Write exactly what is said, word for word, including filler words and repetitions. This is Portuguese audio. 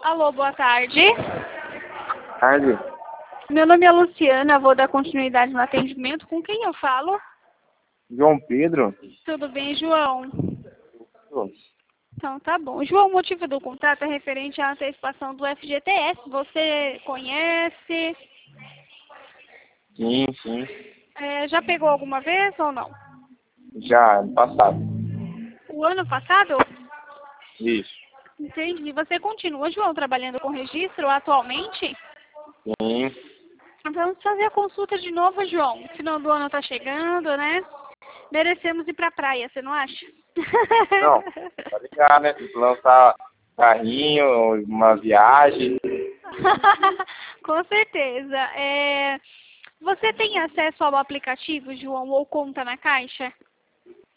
Alô, boa tarde. Tarde. Meu nome é Luciana, vou dar continuidade no atendimento. Com quem eu falo? João Pedro? Tudo bem, João? Tudo. Então, tá bom. João, o motivo do contato é referente à antecipação do F G T S. Você conhece? Sim, sim. É, já pegou alguma vez ou não? Já, no passado. O ano passado? Isso. Entendi. Você continua, João, trabalhando com registro atualmente? Sim. Vamos fazer a consulta de novo, João. O final do ano tá chegando, né? Merecemos ir pra praia, você não acha? Não, pode ligar, né? Lançar carrinho, uma viagem. Com certeza. É... Você tem acesso ao aplicativo, João, ou conta na Caixa?